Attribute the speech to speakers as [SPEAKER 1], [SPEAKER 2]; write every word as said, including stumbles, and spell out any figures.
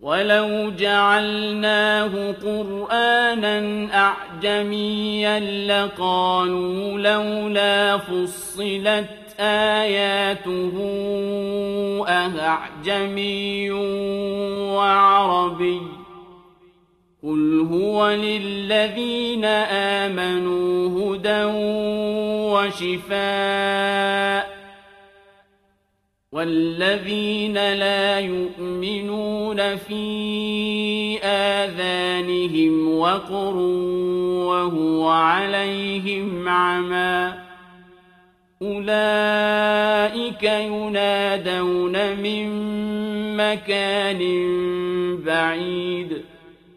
[SPEAKER 1] وَلَوْ جَعَلْنَاهُ قُرْآنًا أَعْجَمِيًّا لَّقَالُوا لَوْلَا فُصِّلَتْ آيَاتُهُ أَأَعْجَمِيٌّ وَعَرَبِيٌّ ۗ قُلْ هُوَ لِلَّذِينَ آمَنُوا هُدًى وَشِفَاءٌ ۖ وَالَّذِينَ لَا يُؤْمِنُونَ فِي آذَانِهِمْ وَقْرٌ وَهُوَ عَلَيْهِمْ عَمًى ۚ أُولَٰئِكَ يُنَادَوْنَ مِن مَّكَانٍ بَعِيدٍ